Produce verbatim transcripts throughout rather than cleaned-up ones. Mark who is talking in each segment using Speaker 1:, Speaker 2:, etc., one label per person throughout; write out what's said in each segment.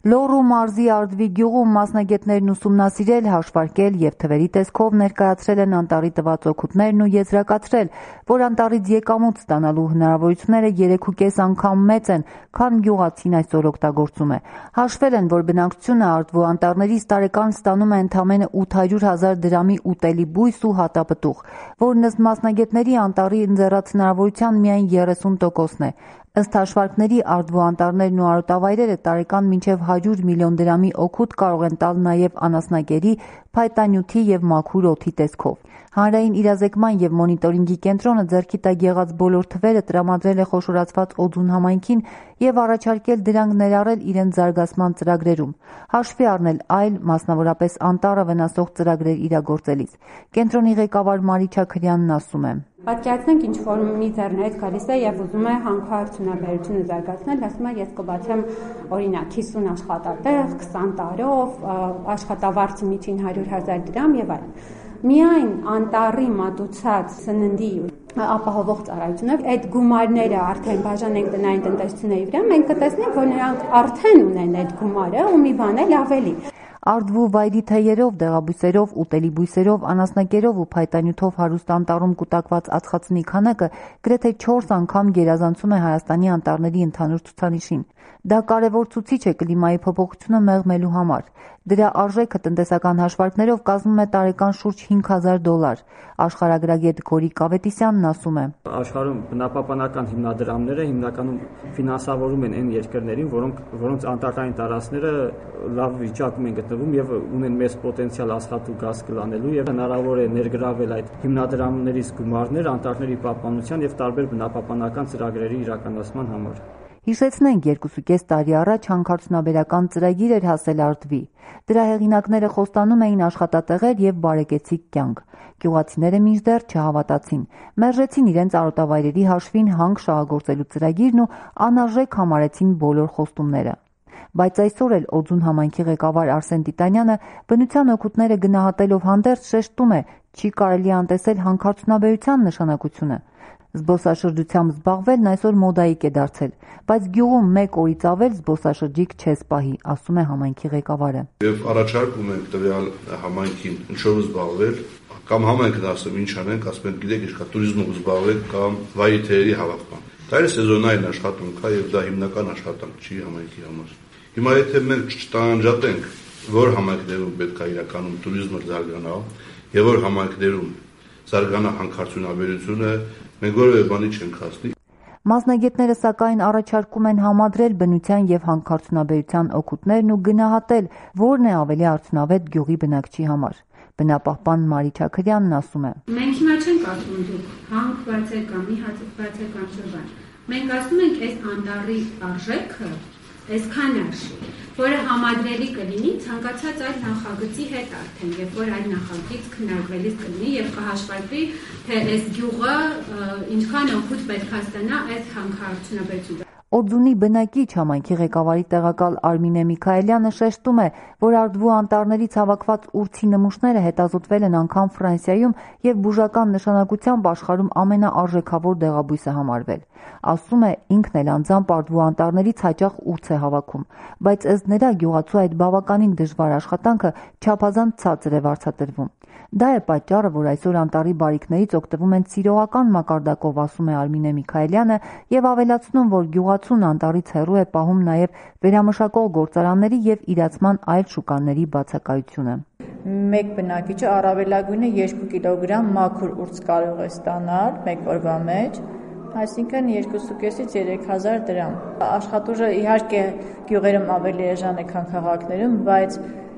Speaker 1: Լոռու մարզի Արդվի գյուղում մասնագետներն ուսումնասիրել, հաշվարկել և թվերի տեսքով ներկայացրել են անտառի տված օգուտներն ու եզրակացրել, որ անտառից եկամուտ ստանալու հնարավորությունները երեք ու կես անգամ մեծ են, քան գյուղացին այսօր օգտագործում է։ Հաշվել են, որ բնակչությունը Արդվու անտառներից տարեկան ստանում է ընդամենը ութ հարյուր հազար դրամի ուտելի բույս ու հատապտուղ, որն ըստ մասնագետների անտառի ընձեռած հնարավորության միայն երեսուն տոկոսն է։ Ըստ հաշվարկների Արդվու անտառներն ու արոտավայրերը տարեկան մինչև հարյուր միլիոն դրամի օգուտ կարող են տալ նաև անասնագերի, փայտանյութի և մաքուր օդի տեսքով։ Հանրային իրազեկման և մոնիտորինգի կենտրոնը ձեռքի տակ եղած բոլոր թվերը տրամադրել է խոշորացված Օձուն համայնքին և առաջարկել դրանք ներառել իրենց զարգացման ծրագրերում, հաշվի առնել այլ, մասնավորապես անտառը վնասող ծրագրեր իրագործելիս։ Կենտրոնի ղեկավար Մարի Չաքրյանն ասում է.
Speaker 2: Պատկերացնենք, ինչ որ մի ձեռներից գալիս է և ուզում է հանքարդյունաբերությունը զարգացնել, ասում է, ես կբացեմ օրինակ հիսուն աշխատատեղ, քսան տարով, աշխատավարձը միջին հարյուր հազար դրամ եւ այլն։ Միայն անտառի մատուցած սննդի ապահովող ծառայությունը այդ գումարները արդեն բաժանենք տնային տնտեսությունների վրա, մենք կտեսնենք, որ նրանք արդեն ունեն այդ գումարը ու մի բան էլ ավելի։
Speaker 1: Արդվու վայրի թեյերով, դեղաբույսերով, ուտելի բույսերով, անասնակերով ու փայտանյութով հարուստ անտառում կուտակված ածխածնի քանակը գրեթե չորս անգամ գերազանցում է Հայաստանի անտառների ընդհանուր ցուցանիշին։ Դա կարևոր ցուցիչ է կլիմայի փոփոխությունը մեղմելու համար։ Դրա արժեքը տնտեսական հաշվարկներով կազմում է տարեկան շուրջ հինգ հազար դոլար։ Աշխարհագրագետ Գորիկ Ավետիսյանն ասում է.
Speaker 3: Աշխարհում բնապահպանական հիմնադրամները հիմնականում ֆինանսավորում են այն երկրներին, որոնք որոնց անտառային տարածքները լավ վիճակում են գտնվում եւ ունեն մեծ պոտենցիալ աշխատու գազ կլանելու եւ հնարավոր է ներգրավել այդ հիմնադրամներից գումարներ անտառների պահպանության եւ տարբեր բնապահպանական ծրագրերի իրականացման համար։
Speaker 1: Հիշեցնենք, երկուսուկես տարի առաջ հանքարդյունաբերական ծրագիր էր հասել Արդվի։ Դրա հեղինակները խոստանում էին աշխատատեղեր եւ բարեկեցիկ կյանք։ Գյուղացիները մինչդեռ չհավատացին, մերժեցին իրենց արոտավայրերի հաշվին հանք շահագործելու ծրագիրն ու անարժեք համարեցին բոլոր խոստումները։ Բայց այսօր էլ Օձուն համայնքի ղեկավար Արսեն Տիտանյանը բնության օգուտները գնահատելով հանդերձ շեշտում է, չի կարելի անտեսել հանքարդյունաբերության նշանակությունը։ Զբոսաշրջությամբ զբաղվելն այսօր մոդայիկ է դարձել, բայց գյուղում մեկ օրից ավել զբոսաշրջիկ չես պահի, ասում է համայնքի ղեկավարը։
Speaker 4: Եվ առաջարկում ենք տվյալ համայնքին ինչով զբաղվել, կամ համայնքն ասում ինչ անենք, ասում են գիտեք ինչ կա туриզմով զբաղվեք կամ վայրի թերերի հավաքման։ Դա է սեզոնային աշխատանք, եւ դա հիմնական աշխատանք չի համայնքի համար։ Հիմա եթե մենք չտանջատենք, որ համայնքներում պետք է իրականում туриզմը զարգանա, եւ որ համայնքներում զարգանա հանքարդյունաբերությունը, մենք որևէ բանի չենք հասնի։
Speaker 1: Մասնագետները սակայն առաջարկում են համադրել բնության եւ հանքարդյունաբերության օգուտներն ու գնահատել, որն է ավելի արդյունավետ գյուղի բնակչի համար։ Բնապահպան Մարի Չաքրյանն ասում է.
Speaker 2: Մենք հիմա չենք ասում դուք հանք բացեք կամ մի հաց բացեք կամ շրջան։ Մենք ասում ենք այս անտառի արժեքը այսքան արժի, որը համադրելի կլինի ցանկացած այլ նախագծի հետ արդեն, երբ որ այլ նախագիծ քննարկվելիս կլինի եւ կհաշվարկվի, թե այս գյուղը ինչքան օգուտ պետք է ստանա այս հանքարդյունաբերությունից։
Speaker 1: Օձունի բնակիչ համայնքի ղեկավարի տեղակալ Արմինե Միքայելյանը շեշտում է, որ Արդվու անտառներից հավաքված ուրցի նմուշները հետազոտվել են անգամ Ֆրանսիայում եւ բուժական նշանակությամբ աշխարհում ամենաարժեքավոր դեղաբույսը համարվել։ Ասում է, ինքն էլ անձամբ Արդվու անտառներից հաճախ ուրց է հավաքում, բայց ըստ նրա գյուղացու այդ բավականին դժվար աշխատանքը չափազանց ցածր է վարձատրվում։ Դա է պատճառը, որ այսօր անտառի բարիքներից օգտվում են սիրողական մակարդակով, ասում է Արմինե Միքայելյանը եւ ավելացնում, որ գյուղացուն անտառից հեռու է պահում նաեւ վերամշակող գործարանների եւ իրացման այլ շուկաների բացակայությունը։
Speaker 5: Մեկ բնակիչը առավելագույնը երկու կիլոգրամ մաքուր ուրց կարող է ստանալ մեկ օրվա մեջ, այսինքն երկուսուկեսից երեք հազար դրամ։ Աշխատուժը իհարկե գյուղերում ավելի էժան է, քան քաղաքներում, բայց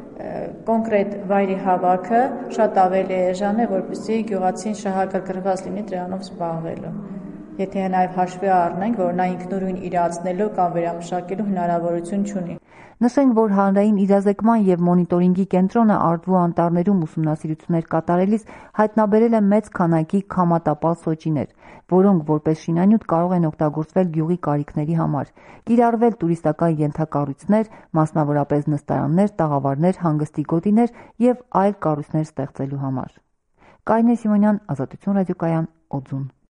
Speaker 5: կոնկրետ վայրի հավաքը շատ ավելի էժան է, որպեսզի գյուղացին շահագրգռված լինի դրանով զբաղվելու։ Եթե նաև հաշվի առնենք, որ նա ինքնուրույն իրացնելու կամ վերամշակելու հնարավորություն չունի։
Speaker 1: Նշենք, որ հանրային իրազեկման և մոնիտորինգի կենտրոնը Արդվու անտառներում ուսումնասիրություններ կատարելիս հայտնաբերել է մեծ քանակի քամատապալ սոճիներ, որոնք որպես շինանյութ կարող են օգտագործվել գյուղի կարիքների համար, կիրառվել տուրիստական ենթակառույցներ, մասնավորապես նստարաններ, տաղավարներ, հանգստի գոտիներ և այլ կառույցներ ստեղծելու համար։ Կարինե Սիմոնյան, Ազատություն ռադիոկայան, Օձուն։